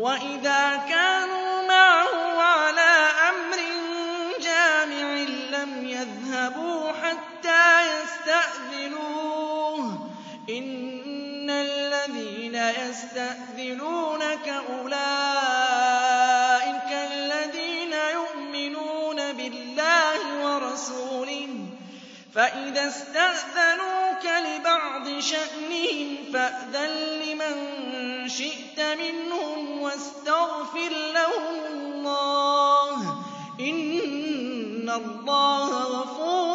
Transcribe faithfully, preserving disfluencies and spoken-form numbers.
وَإِذَا كَانُوا مَعَهُ عَلَىٰ أَمْرٍ جَامِعٍ لَّمْ يَذْهَبُوا حَتَّىٰ يَسْتَأْذِنُوهُ ۚ إِنَّ الَّذِينَ يَسْتَأْذِنُونَكَ أُولَٰئِكَ الَّذِينَ يُؤْمِنُونَ بِاللَّهِ وَرَسُولِهِ ۚ فَإِذَا استأذنوك لبعض شأنهم فأذن لمن شئت منهم واستغفر لهم الله، إن الله غفور